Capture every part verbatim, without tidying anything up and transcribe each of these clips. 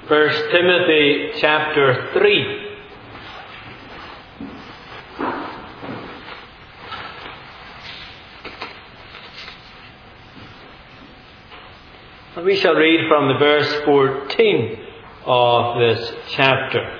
First Timothy chapter three. And we shall read from the verse fourteen of this chapter.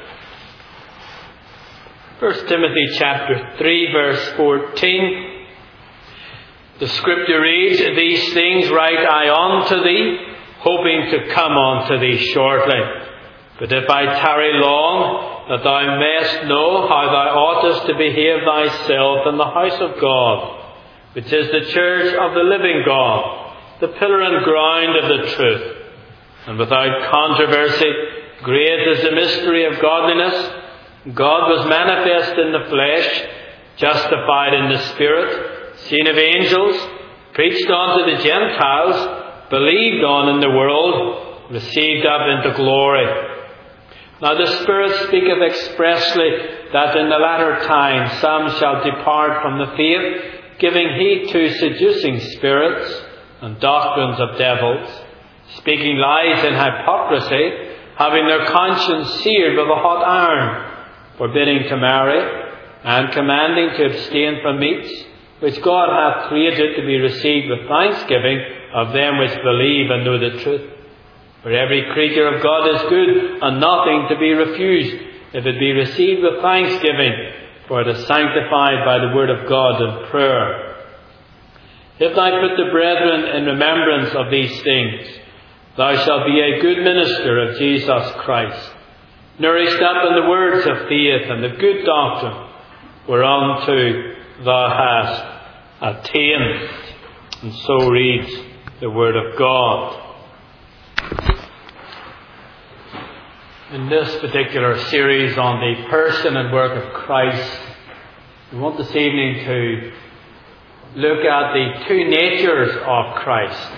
First Timothy chapter three, verse fourteen. The scripture reads, "These things write I unto thee, hoping to come unto thee shortly. But if I tarry long, that thou mayest know how thou oughtest to behave thyself in the house of God, which is the church of the living God, the pillar and ground of the truth. And without controversy, great is the mystery of godliness. God was manifest in the flesh, justified in the spirit, seen of angels, preached unto the Gentiles, believed on in the world, received up into glory. Now the Spirit speaketh expressly that in the latter time some shall depart from the faith, giving heed to seducing spirits and doctrines of devils, speaking lies in hypocrisy, having their conscience seared with a hot iron, forbidding to marry, and commanding to abstain from meats, which God hath created to be received with thanksgiving of them which believe and know the truth. For every creature of God is good, and nothing to be refused, if it be received with thanksgiving, for it is sanctified by the word of God and prayer. If thou put the brethren in remembrance of these things, thou shalt be a good minister of Jesus Christ, nourished up in the words of faith and the good doctrine, whereunto thou hast attained." And so reads the word of God. In this particular series on the person and work of Christ, we want this evening to look at the two natures of Christ.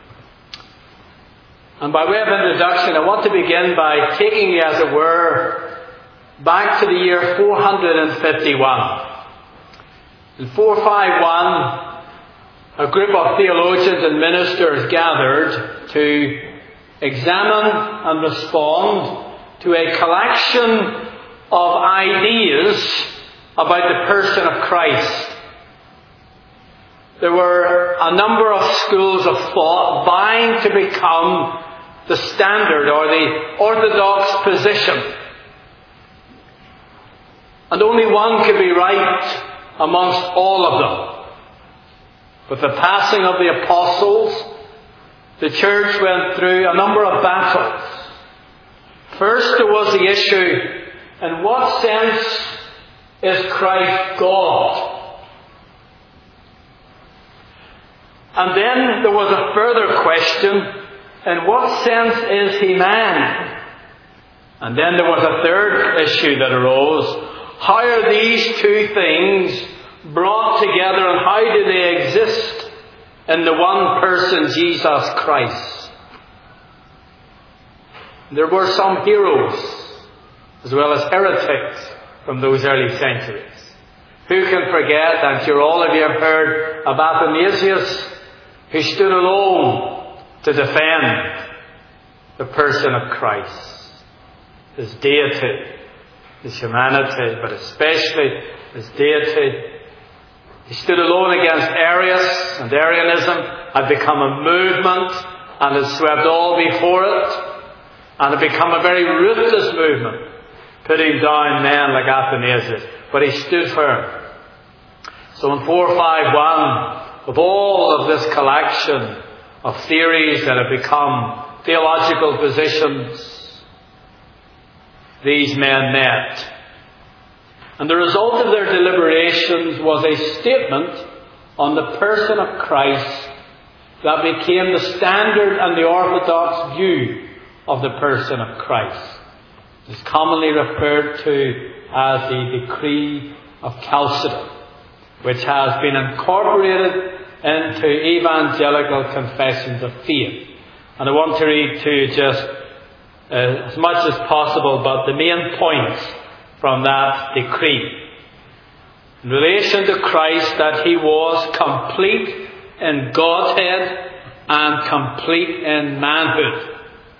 And by way of introduction, I want to begin by taking you, as it were, back to the year four hundred fifty-one. In four fifty-one, a group of theologians and ministers gathered to examine and respond to a collection of ideas about the person of Christ. There were a number of schools of thought vying to become the standard or the orthodox position. And only one could be right amongst all of them. With the passing of the apostles, the church went through a number of battles. First, there was the issue, in what sense is Christ God? And then there was a further question, in what sense is he man? And then there was a third issue that arose. How are these two things brought together, and how do they exist in the one person, Jesus Christ? There were some heroes as well as heretics from those early centuries. Who can forget, I'm sure all of you have heard of Athanasius, who stood alone to defend the person of Christ, his deity, his humanity, but especially his deity. He stood alone against Arius, and Arianism had become a movement and had swept all before it, and had become a very ruthless movement, putting down men like Athanasius. But he stood firm. So in four fifty-one, with all of this collection of theories that have become theological positions, these men met. And the result of their deliberations was a statement on the person of Christ that became the standard and the orthodox view of the person of Christ. It is commonly referred to as the Decree of Chalcedon, which has been incorporated into evangelical confessions of faith. And I want to read to you just uh, as much as possible, but the main points from that decree. In relation to Christ, that he was complete in Godhead and complete in manhood.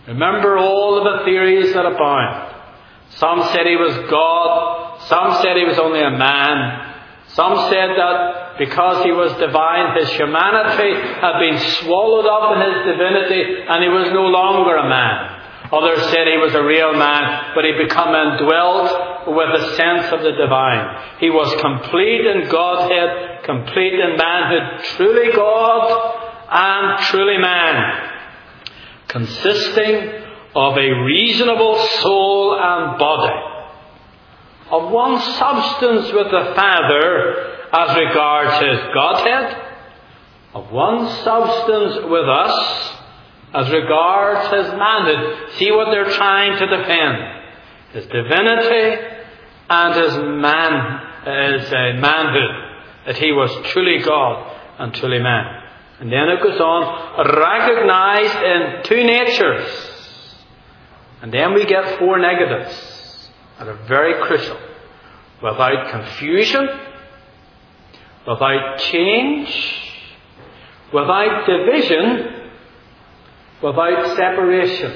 Remember all of the theories that abound. Some said he was God. Some said he was only a man. Some said that because he was divine, his humanity had been swallowed up in his divinity and he was no longer a man. Others said he was a real man, but he became indwelt with a sense of the divine. He was complete in Godhead, complete in manhood, truly God and truly man, consisting of a reasonable soul and body, of one substance with the Father as regards his Godhead, of one substance with us as regards his manhood. See what they're trying to defend. His divinity and his man, his uh, manhood, that he was truly God and truly man. And then it goes on, recognized in two natures. And then we get four negatives that are very crucial. Without confusion, without change, without division, without separation.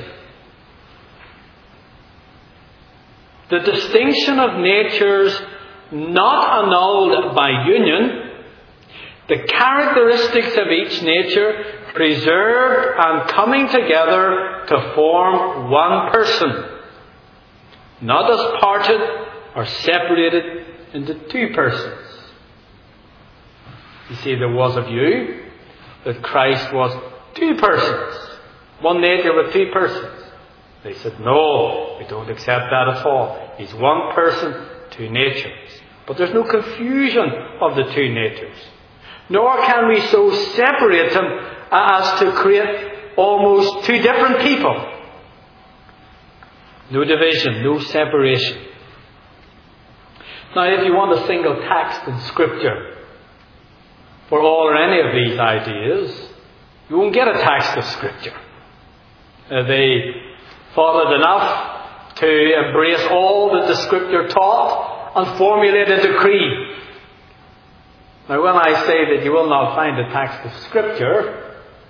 The distinction of natures not annulled by union, the characteristics of each nature preserved and coming together to form one person, not as parted or separated into two persons. You see, there was a view that Christ was two persons, one nature with two persons. They said, no, we don't accept that at all. He's one person, two natures. But there's no confusion of the two natures. Nor can we so separate them as to create almost two different people. No division, no separation. Now, if you want a single text in Scripture for all or any of these ideas, you won't get a text of Scripture. Uh, they thought it enough to embrace all that the Scripture taught and formulate a decree. Now, when I say that you will not find a text of Scripture,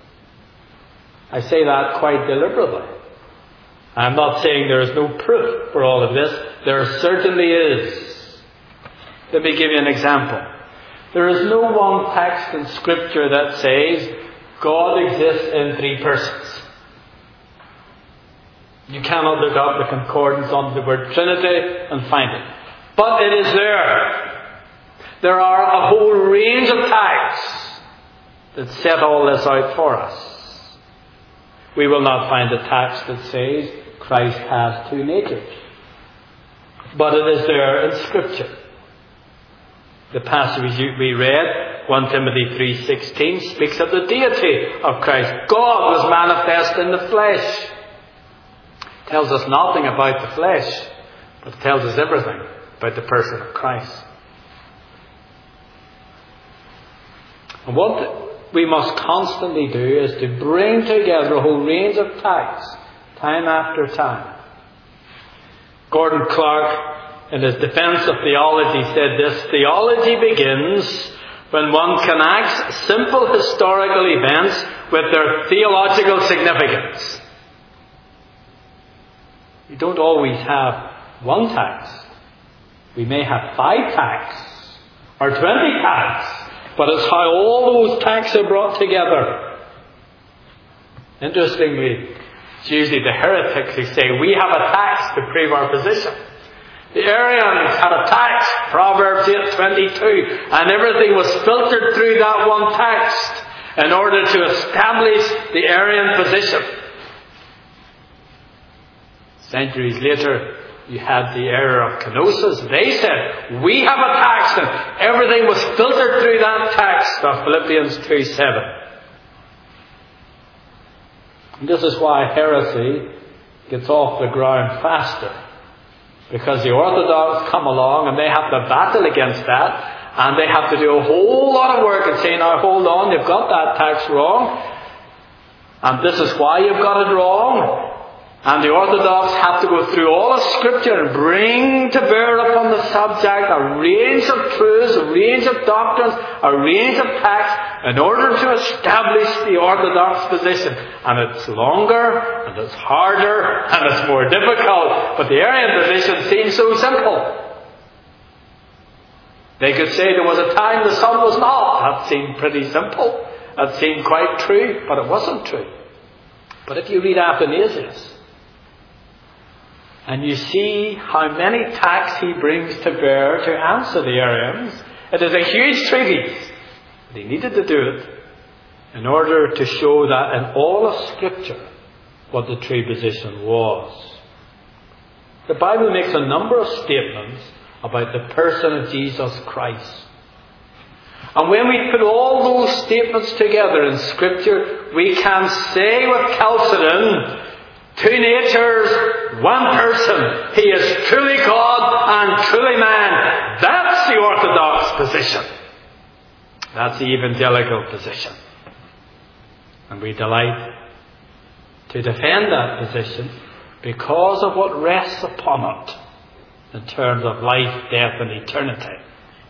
I say that quite deliberately. I'm not saying there is no proof for all of this. There certainly is. Let me give you an example. There is no one text in Scripture that says God exists in three persons. You cannot look up the concordance on the word Trinity and find it. But it is there. There are a whole range of texts that set all this out for us. We will not find a text that says Christ has two natures. But it is there in Scripture. The passage we read, First Timothy three sixteen, speaks of the deity of Christ. God was manifest in the flesh. It tells us nothing about the flesh, but it tells us everything about the person of Christ. And what we must constantly do is to bring together a whole range of texts, time after time. Gordon Clark, in his defense of theology, said this: theology begins when one connects simple historical events with their theological significance. We don't always have one text. We may have five texts or twenty texts, but it's how all those texts are brought together. Interestingly, it's usually the heretics who say, we have a text to prove our position. The Arians had a text, Proverbs eight twenty-two, and everything was filtered through that one text in order to establish the Arian position. Centuries later, you had the era of kenosis. They said, we have a text, and everything was filtered through that text of Philippians two seven. And this is why heresy gets off the ground faster. Because the Orthodox come along and they have to battle against that, and they have to do a whole lot of work and say, now hold on, you've got that text wrong, and this is why you've got it wrong. And the Orthodox have to go through all of Scripture and bring to bear upon the subject a range of truths, a range of doctrines, a range of texts in order to establish the Orthodox position. And it's longer, and it's harder, and it's more difficult. But the Arian position seems so simple. They could say there was a time the sun was not. That seemed pretty simple. That seemed quite true, but it wasn't true. But if you read Athanasius, and you see how many texts he brings to bear to answer the Arians, it is a huge treatise. But he needed to do it in order to show that in all of Scripture what the true position was. The Bible makes a number of statements about the person of Jesus Christ. And when we put all those statements together in Scripture, we can say with Chalcedon, two natures, one person. He is truly God and truly man. That's the Orthodox position. That's the evangelical position. And we delight to defend that position because of what rests upon it in terms of life, death, and eternity.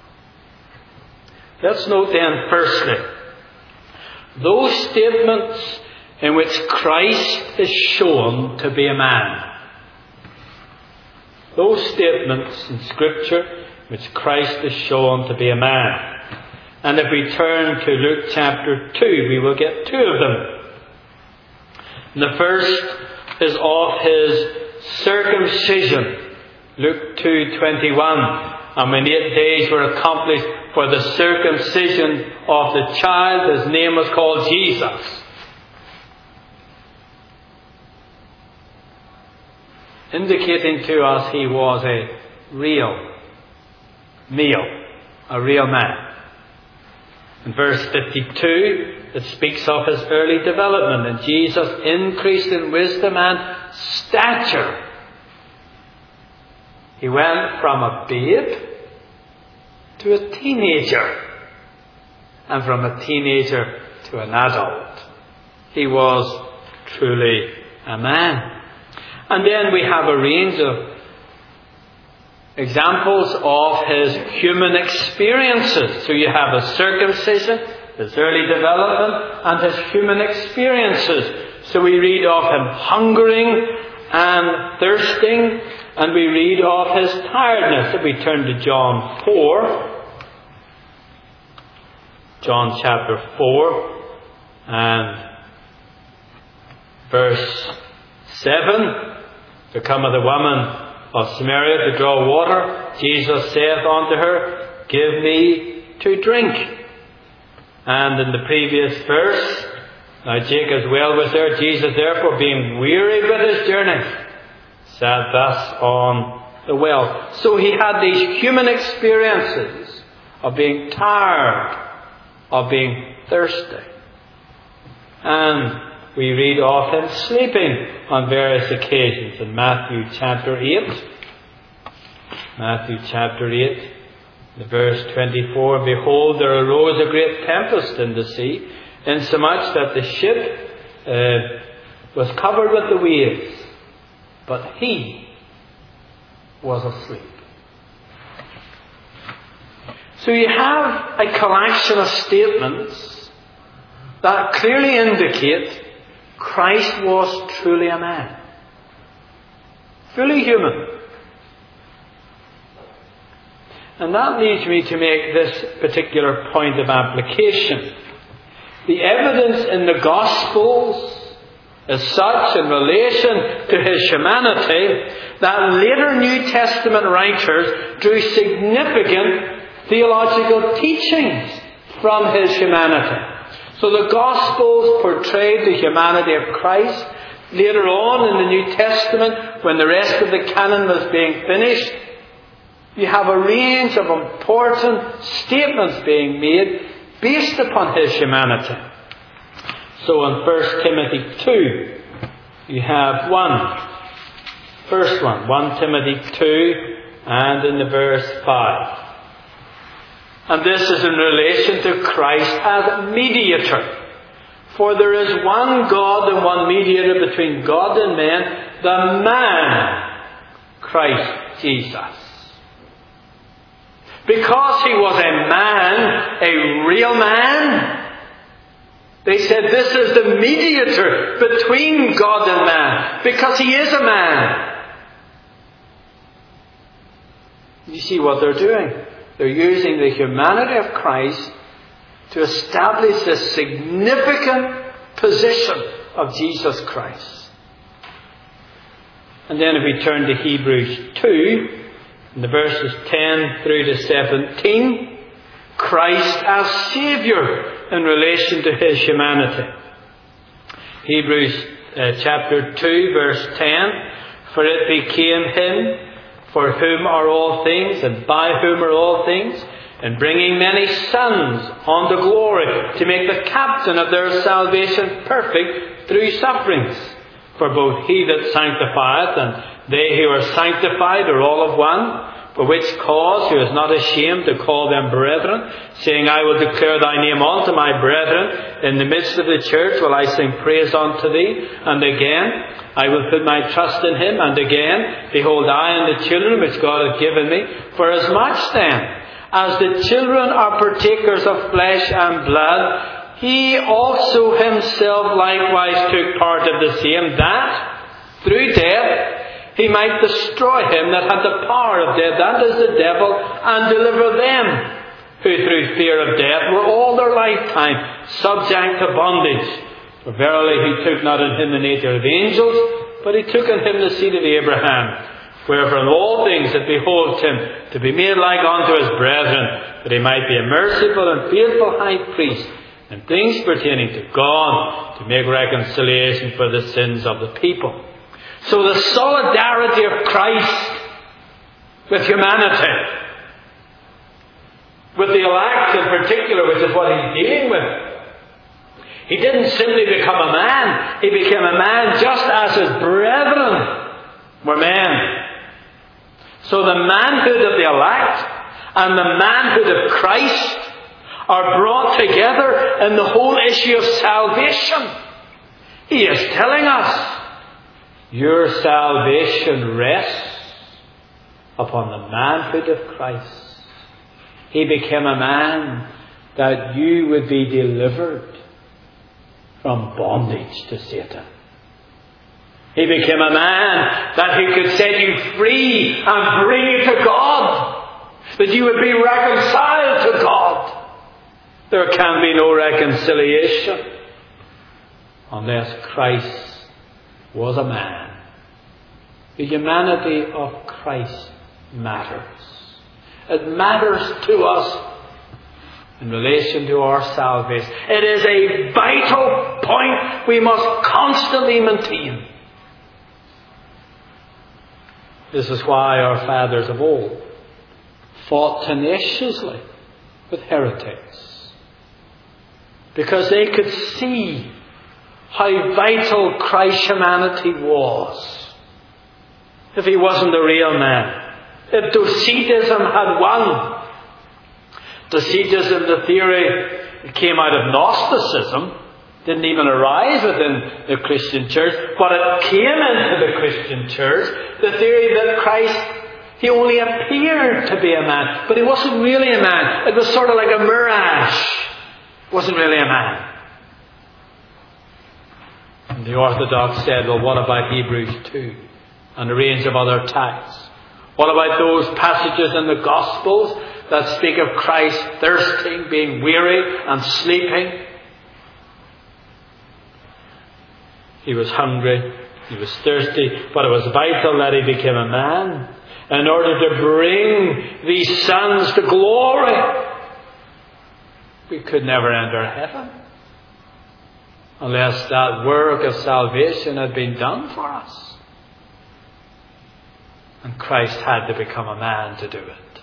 Let's note then, firstly, those statements in which Christ is shown to be a man. Those statements in Scripture which Christ is shown to be a man. And if we turn to Luke chapter two, we will get two of them. And the first is of his circumcision. Luke two twenty-one. And when eight days were accomplished for the circumcision of the child, his name was called Jesus. Indicating to us he was a real male, a real man. In verse fifty-two, it speaks of his early development, and Jesus increased in wisdom and stature. He went from a babe to a teenager, and from a teenager to an adult. He was truly a man. And then we have a range of examples of his human experiences. So you have his circumcision, his early development, and his human experiences. So we read of him hungering and thirsting, and we read of his tiredness. If we turn to John four, John chapter four, and verse seven, there cometh a woman of Samaria to draw water. Jesus saith unto her, Give me to drink. And in the previous verse, now Jacob's well was there. Jesus therefore, being weary with his journey, sat thus on the well. So he had these human experiences of being tired, of being thirsty. And we read of him sleeping on various occasions in Matthew chapter eight. Matthew chapter eight, the verse twenty-four, Behold, there arose a great tempest in the sea, insomuch that the ship uh, was covered with the waves, but he was asleep. So you have a collection of statements that clearly indicate Christ was truly a man, fully human. And that leads me to make this particular point of application. The evidence in the Gospels is such in relation to his humanity that later New Testament writers drew significant theological teachings from his humanity. So the Gospels portrayed the humanity of Christ. Later on in the New Testament, when the rest of the canon was being finished, you have a range of important statements being made based upon his humanity. So in First Timothy two, you have one. First one, First Timothy two, and in the verse five. And this is in relation to Christ as mediator. For there is one God and one mediator between God and men, the man, Christ Jesus. Because he was a man, a real man, they said this is the mediator between God and man, because he is a man. You see what they're doing? They're using the humanity of Christ to establish the significant position of Jesus Christ. And then if we turn to Hebrews two, in the verses ten through to seventeen, Christ as Saviour in relation to his humanity. Hebrews uh, chapter two, verse ten, for it became him for whom are all things, and by whom are all things, and bringing many sons unto glory, to make the captain of their salvation perfect through sufferings. For both he that sanctifieth and they who are sanctified are all of one. For which cause he is not ashamed to call them brethren, saying, I will declare thy name unto my brethren. In the midst of the church will I sing praise unto thee. And again, I will put my trust in him. And again, behold, I and the children which God hath given me. For as much then as the children are partakers of flesh and blood, he also himself likewise took part of the same, that through death he might destroy him that had the power of death, that is the devil, and deliver them who through fear of death were all their lifetime subject to bondage. For verily he took not in him the nature of angels, but he took in him the seed of Abraham. Wherefore in all things it behoved him to be made like unto his brethren, that he might be a merciful and faithful high priest in things pertaining to God, to make reconciliation for the sins of the people. So the solidarity of Christ with humanity, with the elect in particular, which is what he's dealing with. He didn't simply become a man, he became a man just as his brethren were men. So the manhood of the elect and the manhood of Christ are brought together in the whole issue of salvation. He is telling us, your salvation rests upon the manhood of Christ. He became a man that you would be delivered from bondage to Satan. He became a man that he could set you free and bring you to God. That you would be reconciled to God. There can be no reconciliation unless Christ was a man. The humanity of Christ matters. It matters to us in relation to our salvation. It is a vital point we must constantly maintain. This is why our fathers of old fought tenaciously with heretics. Because they could see how vital Christ's humanity was. If he wasn't a real man. If Docetism had won. Docetism, the theory, it came out of Gnosticism. Didn't even arise within the Christian church. But it came into the Christian church. The theory that Christ, he only appeared to be a man. But he wasn't really a man. It was sort of like a mirage. He wasn't really a man. And the Orthodox said, well, what about Hebrews two? And a range of other texts. What about those passages in the Gospels that speak of Christ thirsting, being weary and sleeping? He was hungry, he was thirsty, but it was vital that he became a man in order to bring these sons to glory. We could never enter heaven unless that work of salvation had been done for us. And Christ had to become a man to do it.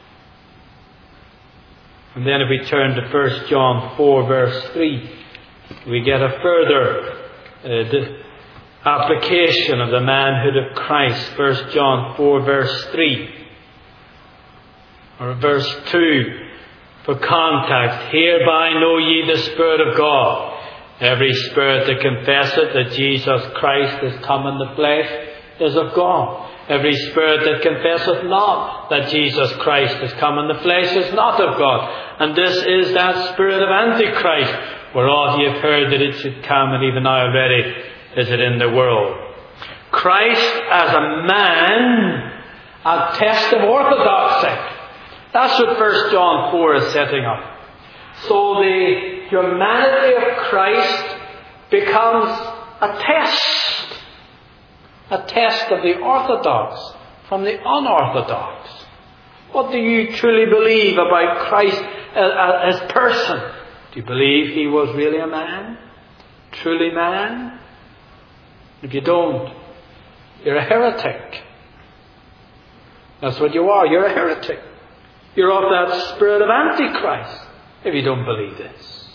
And then if we turn to First John four verse three, we get a further uh, application of the manhood of Christ. First John four verse three. Or verse two. For context, hereby know ye the Spirit of God. Every spirit that confesseth that Jesus Christ is come in the flesh is of God. Every spirit that confesseth not that Jesus Christ is come in the flesh is not of God. And this is that spirit of Antichrist, whereof ye have heard that it should come, and even now already is it in the world. Christ as a man, a test of orthodoxy. That's what First John four is setting up. So the humanity of Christ becomes a test. A test of the orthodox from the unorthodox. What do you truly believe about Christ as a person? Do you believe he was really a man? Truly man? If you don't, you're a heretic. That's what you are. You're a heretic. You're of that spirit of Antichrist if you don't believe this.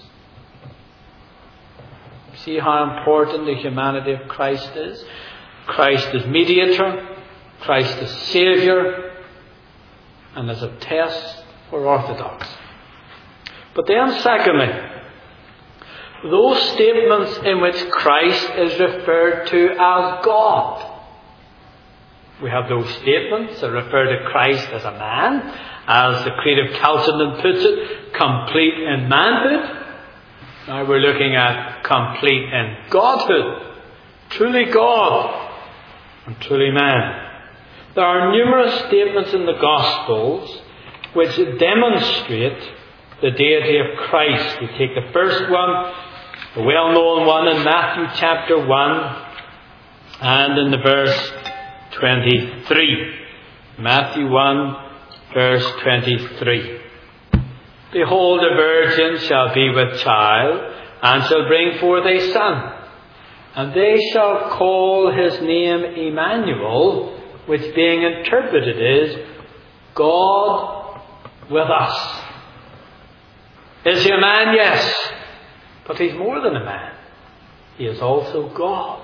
See how important the humanity of Christ is? Christ is mediator, Christ is Saviour, and as a test for orthodoxy. But then secondly, those statements in which Christ is referred to as God. We have those statements that refer to Christ as a man, as the Creed of Chalcedon puts it, complete in manhood. Now we're looking at complete in Godhood, truly God and truly man. There are numerous statements in the Gospels which demonstrate the deity of Christ. We take the first one, the well-known one in Matthew chapter one and in the verse twenty-three. Matthew one, verse twenty-three. Behold, a virgin shall be with child, and shall bring forth a son. And they shall call his name Emmanuel, which being interpreted is, God with us. Is he a man? Yes. But he's more than a man. He is also God.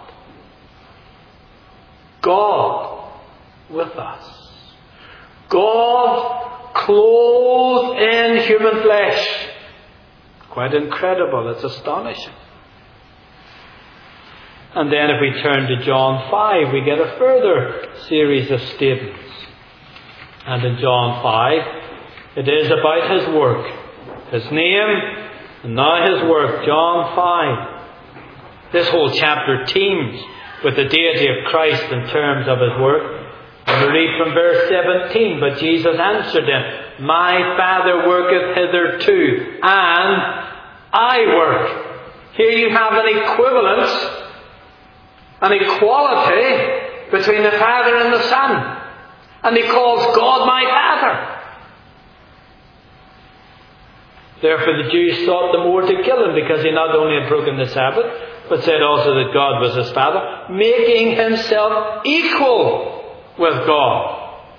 God with us. God clothed in human flesh. Quite incredible. It's astonishing. And then if we turn to John five, we get a further series of statements. And in John five, it is about his work. His name, and now his work. John five. This whole chapter teems with the deity of Christ in terms of his work. And we read from verse seventeen, but Jesus answered them, my Father worketh hitherto, and I work. Here you have an equivalence, an equality between the Father and the Son. And he calls God my Father. Therefore the Jews sought the more to kill him, because he not only had broken the Sabbath, but said also that God was his Father, making himself equal with God.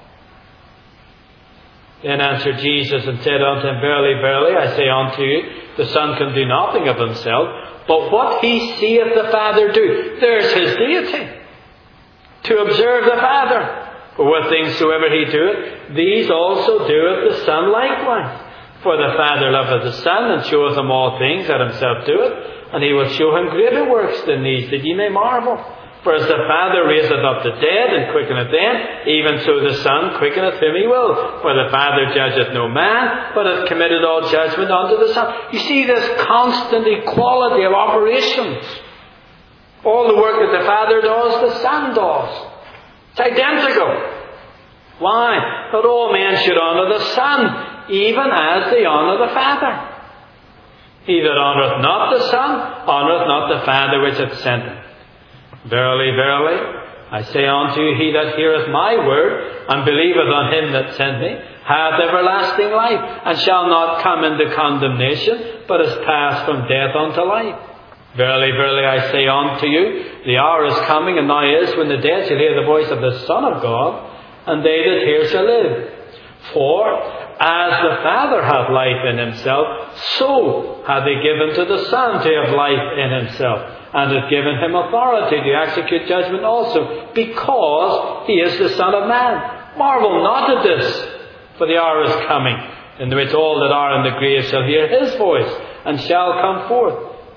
Then answered Jesus and said unto him, verily, verily, I say unto you, the Son can do nothing of himself, but what he seeth the Father do. There's his deity. To observe the Father. For what things soever he doeth, these also doeth the Son likewise. For the Father loveth the Son, and showeth him all things that himself doeth, and he will show him greater works than these, that ye may marvel. For as the Father raiseth up the dead, and quickeneth them, even so the Son quickeneth whom he will. For the Father judgeth no man, but hath committed all judgment unto the Son. You see this constant equality of operations. All the work that the Father does, the Son does. It's identical. Why? That all men should honour the Son, even as they honour the Father. He that honoureth not the Son, honoureth not the Father which hath sent him. Verily, verily, I say unto you, he that heareth my word, and believeth on him that sent me, hath everlasting life, and shall not come into condemnation, but is passed from death unto life. Verily, verily, I say unto you, the hour is coming, and now is, when the dead shall hear the voice of the Son of God, and they that hear shall live. For as the Father hath life in himself, so hath he given to the Son to have life in himself, and hath given him authority to execute judgment also, because he is the Son of Man. Marvel not at this, for the hour is coming, in which all that are in the grave shall hear his voice, and shall come forth.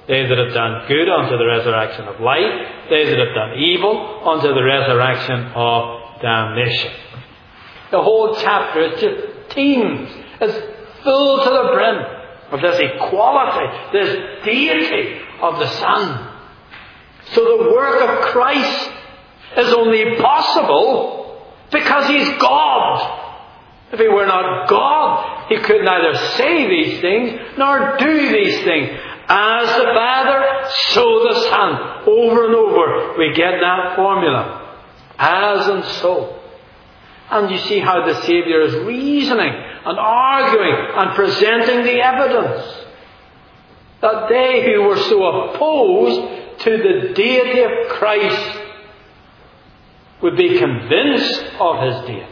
They that have done good unto the resurrection of life. They that have done evil unto the resurrection of damnation. The whole chapter is just teems. It's full to the brim of this equality, this deity of the Son. So the work of Christ is only possible because He's God. If He were not God, He could neither say these things nor do these things. As the Father, so the Son. Over and over we get that formula. As and so. And you see how the Saviour is reasoning and arguing and presenting the evidence that they who were so opposed to the deity of Christ would be convinced of His deity.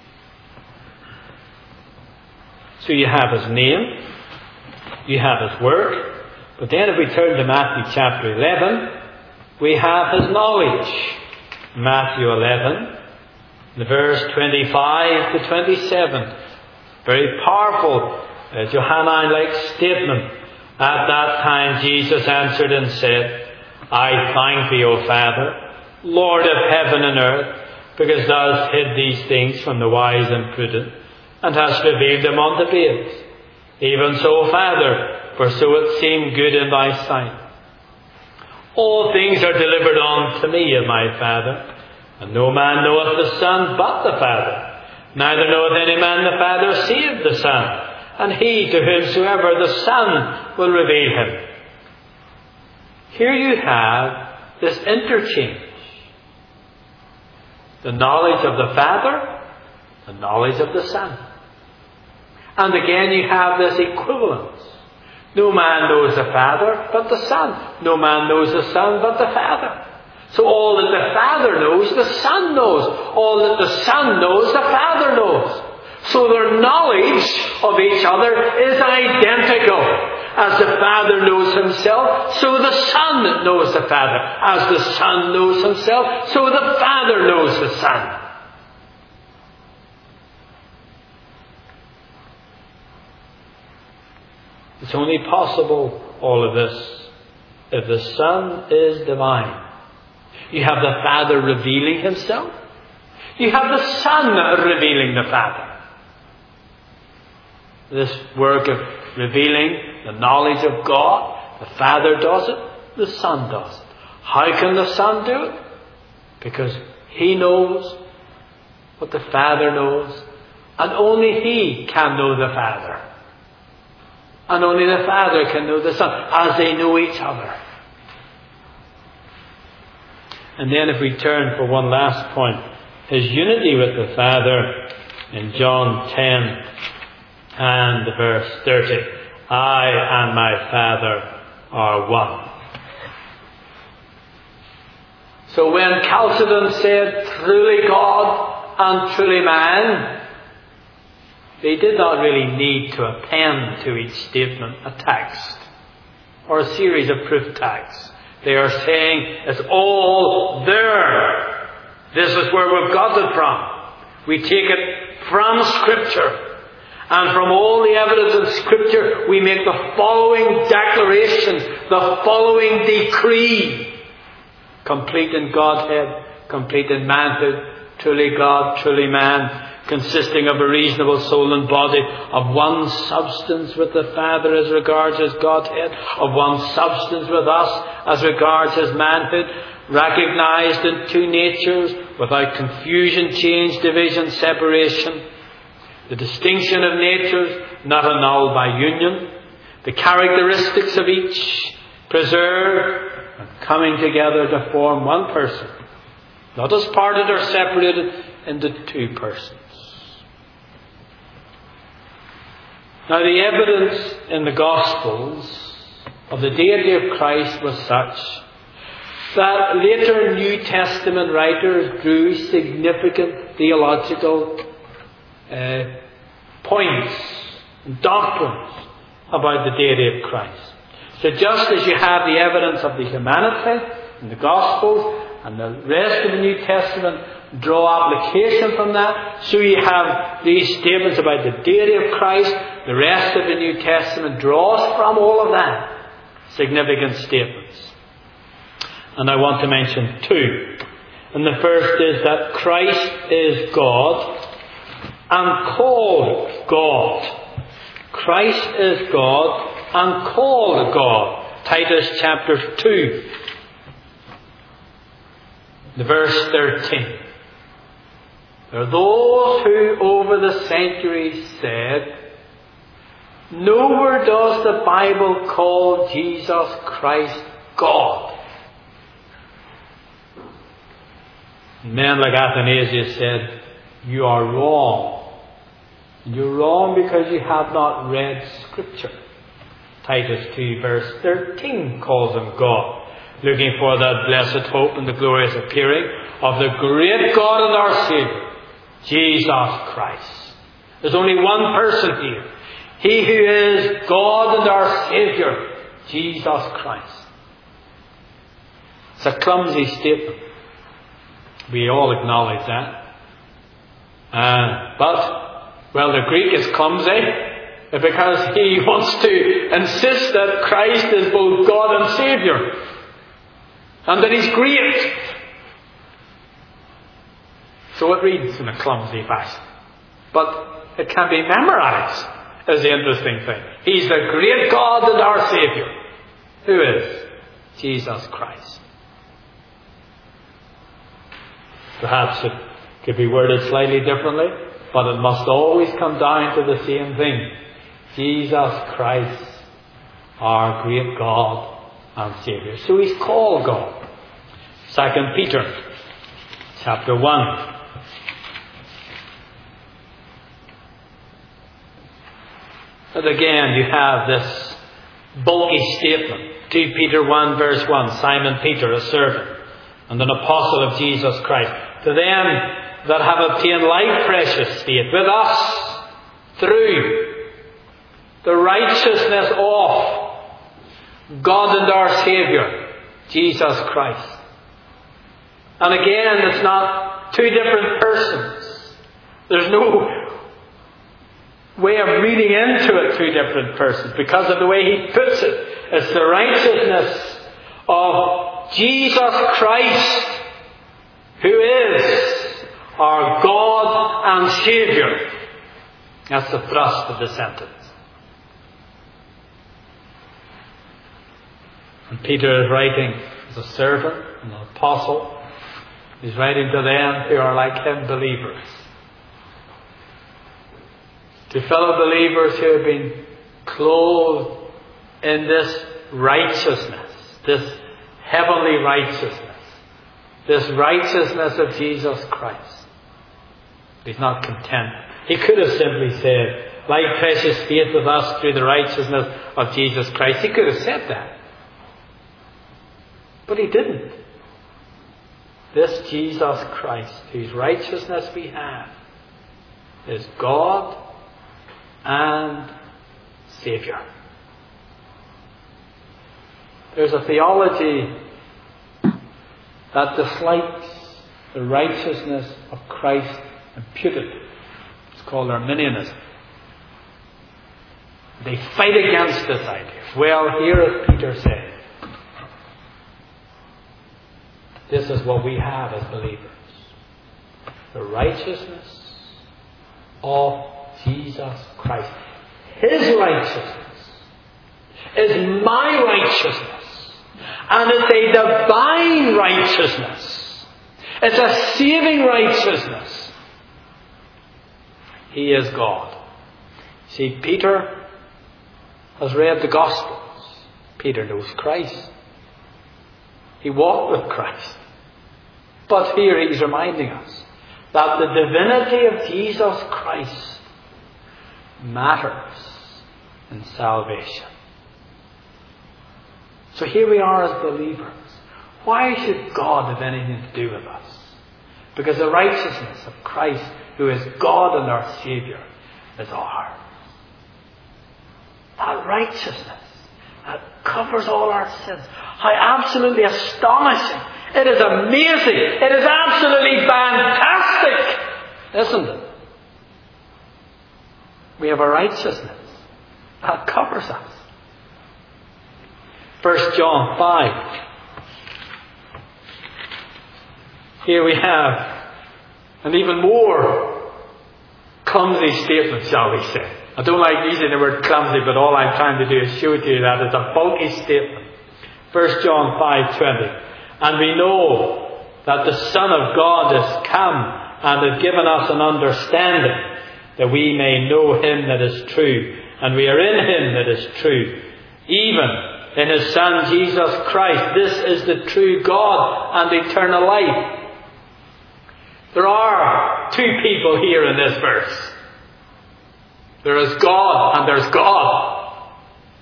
So you have His name, you have His work, but then if we turn to Matthew chapter eleven, we have His knowledge. Matthew eleven, the verse twenty-five to twenty-seven. Very powerful uh, Johannine-like statement. At that time Jesus answered and said, I thank Thee, O Father, Lord of heaven and earth, because Thou hast hid these things from the wise and prudent, and hast revealed them unto babes. Even so, Father, for so it seemed good in Thy sight. All things are delivered unto me of my Father, and no man knoweth the Son but the Father. Neither knoweth any man the Father save the Son, and he to whomsoever the Son will reveal Him. Here you have this interchange. The knowledge of the Father, the knowledge of the Son. And again you have this equivalence. No man knows the Father but the Son. No man knows the Son but the Father. So all that the Father knows, the Son knows. All that the Son knows, the Father knows. So their knowledge of each other is identical. As the Father knows Himself, so the Son knows the Father. As the Son knows Himself, so the Father knows the Son. It's only possible, all of this, if the Son is divine. You have the Father revealing Himself. You have the Son revealing the Father. This work of revealing the knowledge of God, the Father does it, the Son does it. How can the Son do it? Because He knows what the Father knows, and only He can know the Father. And only the Father can know the Son, as they know each other. And then if we turn for one last point, His unity with the Father in John ten and verse thirty. I and my Father are one. So when Chalcedon said, truly God and truly man, they did not really need to append to each statement a text or a series of proof texts. They are saying it's all there. This is where we've got it from. We take it from Scripture. And from all the evidence in Scripture, we make the following declaration, the following decree. Complete in Godhead, complete in manhood, truly God, truly man, consisting of a reasonable soul and body, of one substance with the Father as regards His Godhead, of one substance with us as regards His manhood, recognized in two natures, without confusion, change, division, separation. The distinction of natures not annulled by union. The characteristics of each preserved and coming together to form one person. Not as parted or separated into two persons. Now the evidence in the Gospels of the deity of Christ was such that later New Testament writers drew significant theological uh, points and doctrines about the deity of Christ. So just as you have the evidence of the humanity in the Gospels and the rest of the New Testament draw application from that, so you have these statements about the deity of Christ. The rest of the New Testament draws from all of that. significant statements. And I want to mention two. And the first is that Christ is God and called God. Christ is God and called God. Titus chapter two, the verse thirteen. There are those who over the centuries said, nowhere does the Bible call Jesus Christ God. Men like Athanasius said, you are wrong. And you're wrong because you have not read Scripture. Titus two verse thirteen calls him God, looking for that blessed hope and the glorious appearing of the great God and our Saviour, Jesus Christ. There's only one person here. He who is God and our Saviour, Jesus Christ. It's a clumsy statement. We all acknowledge that. Uh, but, well, the Greek is clumsy because he wants to insist that Christ is both God and Saviour. And that He's great. So it reads in a clumsy fashion. But it can be memorized, is the interesting thing. He's the great God and our Saviour. Who is? Jesus Christ. Perhaps it could be worded slightly differently, but it must always come down to the same thing. Jesus Christ, our great God and Saviour. So He's called God. Second Peter, chapter one. But again, you have this bulky statement. Second Peter one verse one. Simon Peter, a servant and an apostle of Jesus Christ, to them that have obtained like precious faith with us through the righteousness of God and our Saviour, Jesus Christ. And again, it's not two different persons. There's no way of reading into it two different persons because of the way he puts it. It's the righteousness of Jesus Christ, who is our God and Saviour. That's the thrust of the sentence. And Peter is writing as a servant and an apostle. He's writing to them who are like him, believers. To fellow believers who have been clothed in this righteousness, this heavenly righteousness, this righteousness of Jesus Christ. He's not content. He could have simply said, like precious faith with us through the righteousness of Jesus Christ. He could have said that. But he didn't. This Jesus Christ, whose righteousness we have, is God and Saviour. There's a theology that dislikes the righteousness of Christ imputed. It's called Arminianism. They fight against this idea. Well, here as Peter said, this is what we have as believers. The righteousness of Jesus Christ. His righteousness is my righteousness. And it's a divine righteousness. It's a saving righteousness. He is God. See, Peter has read the Gospels. Peter knows Christ. He walked with Christ. But here he's reminding us that the divinity of Jesus Christ matters in salvation. So here we are as believers. Why should God have anything to do with us? Because the righteousness of Christ, who is God and our Saviour, is ours. That righteousness that covers all our sins. How absolutely astonishing. It is amazing. It is absolutely fantastic. Isn't it? We have a righteousness that covers us. First John five. Here we have an even more clumsy statement, shall we say. I don't like using the word clumsy, but all I'm trying to do is show to you that it's a bulky statement. First John five twenty. And we know that the Son of God is come and has given us an understanding, that we may know him that is true. And we are in him that is true, even in his Son Jesus Christ. This is the true God and eternal life. There are two people here in this verse. There is God and there's God.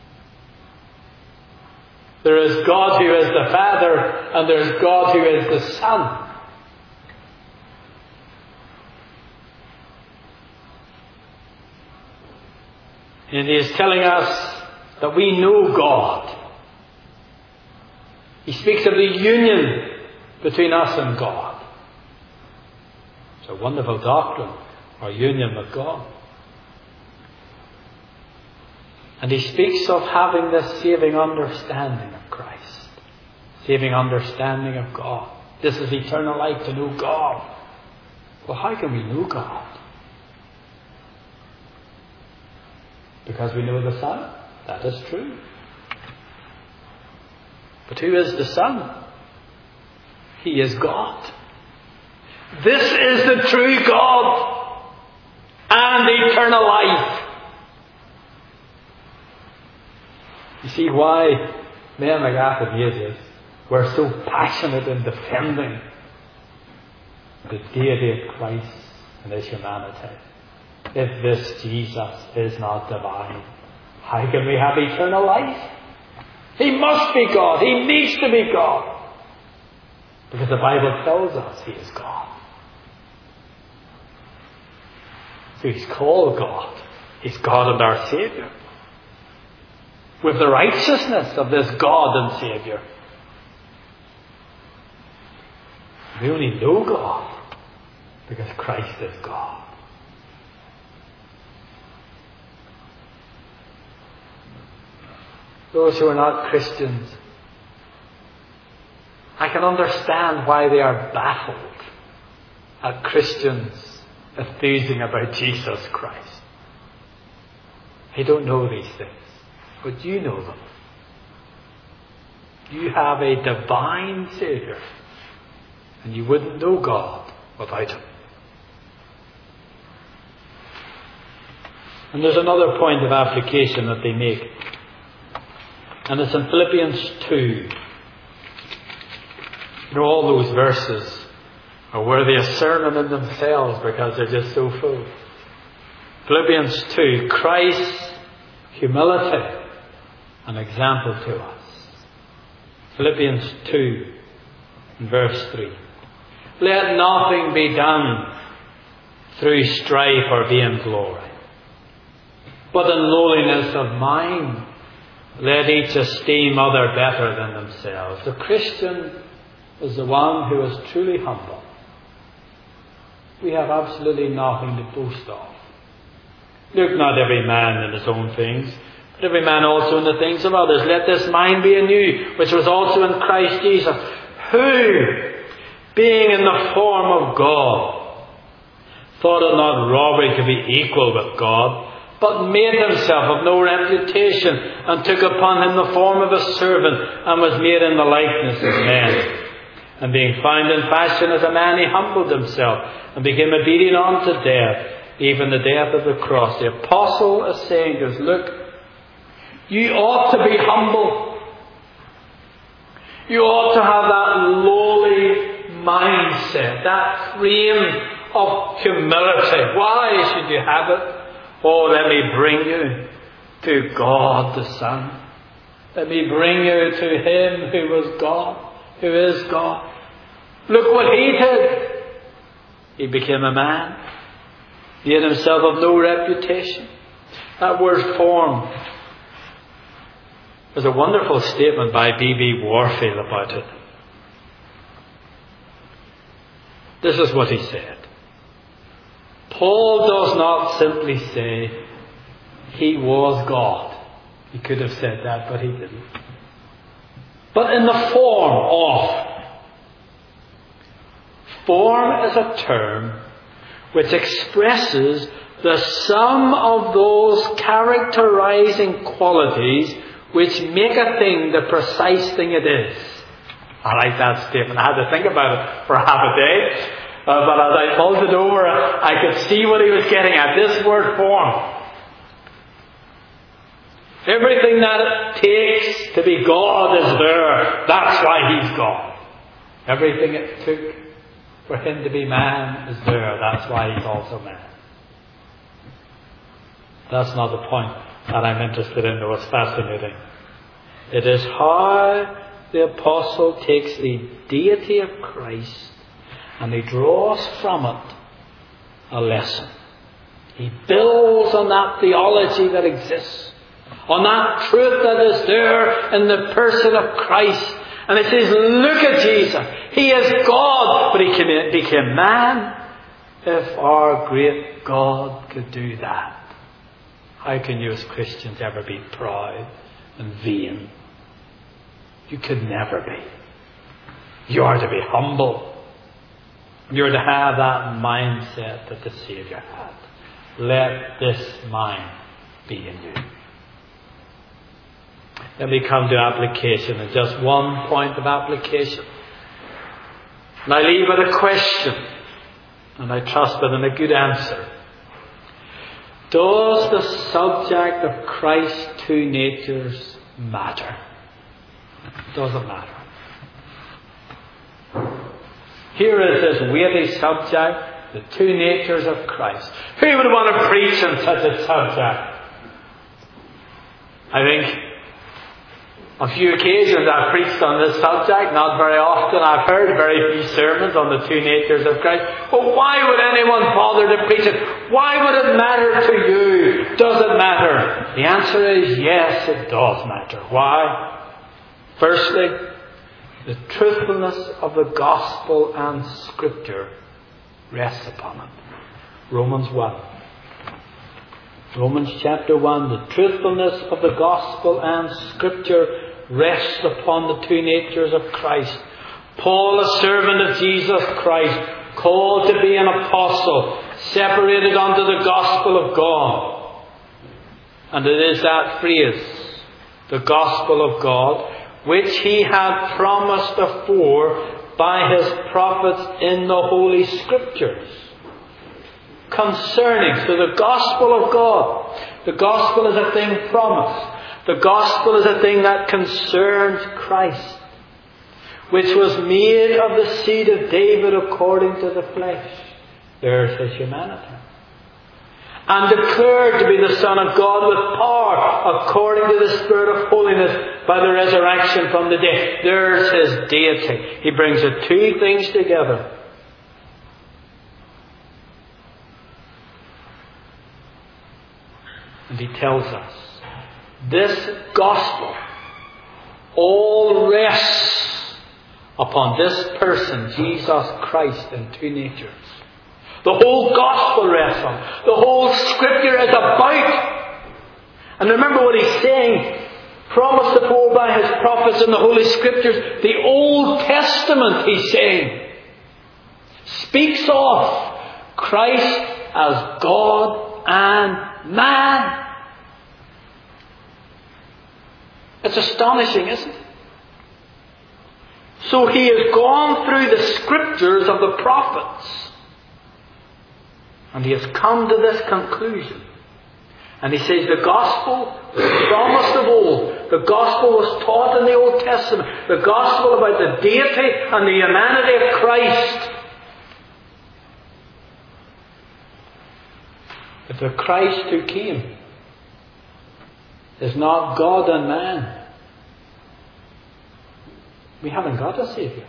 There is God who is the Father and there's God who is the Son. And he is telling us that we know God. He speaks of the union between us and God. It's a wonderful doctrine, our union with God. And he speaks of having this saving understanding of Christ. Saving understanding of God. This is eternal life, to know God. Well, how can we know God? Because we know the Son. That is true. But who is the Son? He is God. This is the true God and eternal life. You see why men like Athanasius were so passionate in defending the deity of Christ and his humanity. If this Jesus is not divine, how can we have eternal life? He must be God. He needs to be God. Because the Bible tells us he is God. So he's called God. He's God and our Saviour. With the righteousness of this God and Saviour. We only know God because Christ is God. Those who are not Christians, I can understand why they are baffled at Christians enthusing about Jesus Christ. They don't know these things, but you know them. You have a divine Saviour, and you wouldn't know God without him. And there's another point of application that they make. And it's in Philippians two. You know, all those verses are worthy a sermon in themselves because they're just so full. Philippians two, Christ's humility, an example to us. Philippians two, verse three. Let nothing be done through strife or vainglory, but in lowliness of mind, let each esteem other better than themselves. The Christian is the one who is truly humble. We have absolutely nothing to boast of. Look not every man in his own things, but every man also in the things of others. Let this mind be in you, which was also in Christ Jesus, who, being in the form of God, thought it not robbery to be equal with God, but made himself of no reputation, and took upon him the form of a servant, and was made in the likeness of men. And being found in fashion as a man, he humbled himself, and became obedient unto death, even the death of the cross. The apostle is saying to us, look, you ought to be humble. You ought to have that lowly mindset, that frame of humility. Why should you have it? Oh, let me bring you to God the Son. Let me bring you to him who was God, who is God. Look what he did. He became a man. He had himself of no reputation. That word form. There's a wonderful statement by B B Warfield about it. This is what he said. Paul does not simply say he was God. He could have said that, but he didn't. but in the form of. Form is a term which expresses the sum of those characterizing qualities which make a thing the precise thing it is. I like that statement. I had to think about it for half a day. Uh, but as I mulled it over, I could see what he was getting at. This word form. Everything that it takes to be God is there. That's why He's God. Everything it took for Him to be man is there. That's why He's also man. That's not the point that I'm interested in, though it's fascinating. It is how the apostle takes the deity of Christ and he draws from it a lesson. He builds on that theology that exists, on that truth that is there in the person of Christ. And it says, look at Jesus. He is God, but He became man. If our great God could do that, how can you as Christians ever be proud and vain? You could never be. You are to be humble. You are to have that mindset that the Saviour had. Let this mind be in you. Let me come to application, and just one point of application. And I leave with a question, and I trust that in a good answer. Does the subject of Christ's two natures matter? Does it matter? Here is this weighty subject, the two natures of Christ. Who would want to preach on such a subject? I think on a few occasions I've preached on this subject, not very often. I've heard very few sermons on the two natures of Christ. But why would anyone bother to preach it? Why would it matter to you? Does it matter? The answer is yes, it does matter. Why? Firstly, the truthfulness of the gospel and Scripture rests upon it. Romans one. Romans chapter one. The truthfulness of the gospel and Scripture rests upon the two natures of Christ. Paul, a servant of Jesus Christ, called to be an apostle, separated unto the gospel of God. And it is that phrase, the gospel of God, which He had promised afore by His prophets in the Holy Scriptures. Concerning, so the gospel of God. The gospel is a thing promised. The gospel is a thing that concerns Christ, which was made of the seed of David according to the flesh. There's His humanity. And declared to be the Son of God with power according to the Spirit of holiness by the resurrection from the dead. There's His deity. He brings the two things together. And He tells us, this gospel all rests upon this person, Jesus Christ, in two natures. The whole gospel rests on. The whole Scripture is about. And remember what He's saying. Promised afore by His prophets in the Holy Scriptures. The Old Testament, He's saying, speaks of Christ as God and man. It's astonishing, isn't it? So He has gone through the Scriptures of the prophets. And He has come to this conclusion. And He says the gospel was promised of old. The gospel was taught in the Old Testament. The gospel about the deity and the humanity of Christ. If the Christ who came is not God and man, we haven't got a Saviour.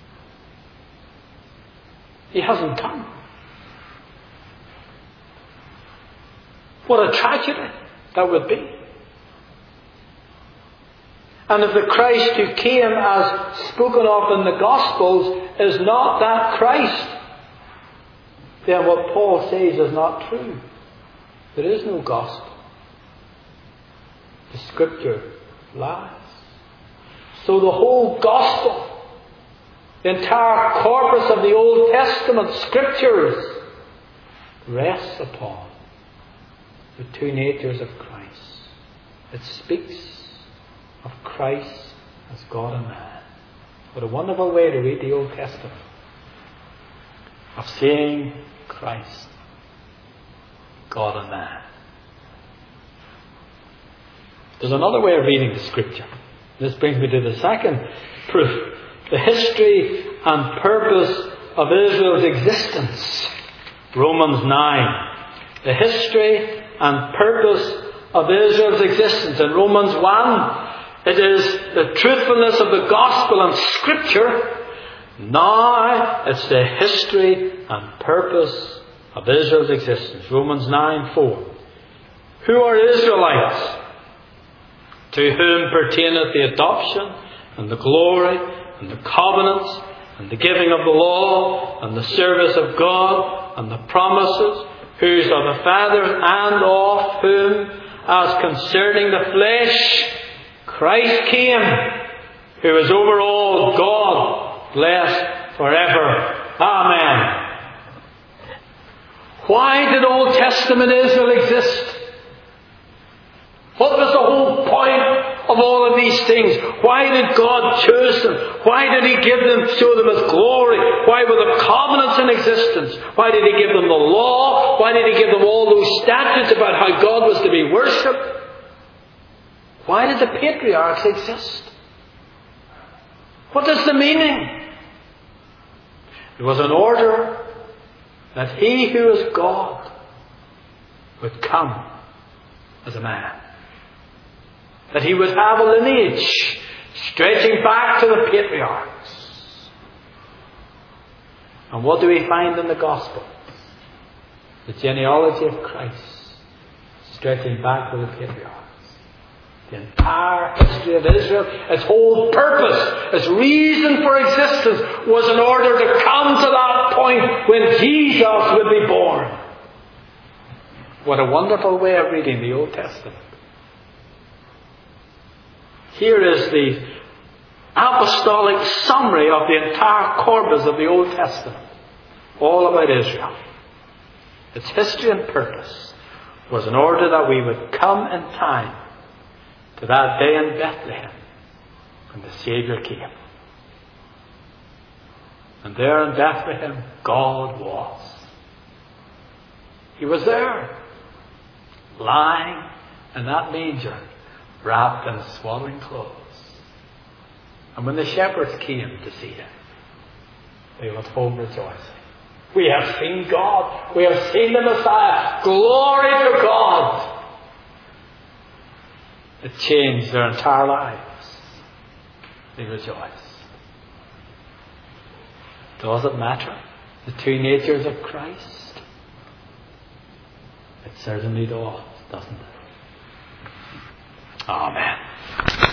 He hasn't come. What a tragedy that would be. And if the Christ who came as spoken of in the Gospels is not that Christ, then what Paul says is not true. There is no gospel. The Scripture lies. So the whole gospel, the entire corpus of the Old Testament scriptures, rests upon the two natures of Christ. It speaks of Christ as God and man. What a wonderful way to read the Old Testament. Of seeing Christ, God and man. There's another way of reading the Scripture. This brings me to the second proof. The history and purpose of Israel's existence. Romans nine. The history and purpose of Israel's existence. In Romans one, it is the truthfulness of the gospel and Scripture. Now it's the history and purpose of Israel's existence. Romans nine four. Who are Israelites? To whom pertaineth the adoption and the glory and the covenants and the giving of the law and the service of God and the promises, whose are the fathers, and of whom, as concerning the flesh, Christ came, who is over all, God, blessed forever. Amen. Why did Old Testament Israel exist? What was the whole point of all of these things? Why did God choose them? Why did He give them, show them His glory? Why were the covenants in existence? Why did He give them the law? Why did He give them all those statutes about how God was to be worshipped? Why did the patriarchs exist? What is the meaning? It was in order that He who is God would come as a man. That He would have a lineage stretching back to the patriarchs. And what do we find in the Gospel? The genealogy of Christ stretching back to the patriarchs. The entire history of Israel, its whole purpose, its reason for existence, was in order to come to that point when Jesus would be born. What a wonderful way of reading the Old Testament. Here is the apostolic summary of the entire corpus of the Old Testament. All about Israel. Its history and purpose was in order that we would come in time to that day in Bethlehem when the Saviour came. And there in Bethlehem, God was. He was there, lying in that manger, wrapped in swaddling clothes. And when the shepherds came to see Him, they went home rejoicing. We have seen God. We have seen the Messiah. Glory to God. It changed their entire lives. They rejoiced. Does it matter? The two natures of Christ? It certainly does, doesn't it? Amen.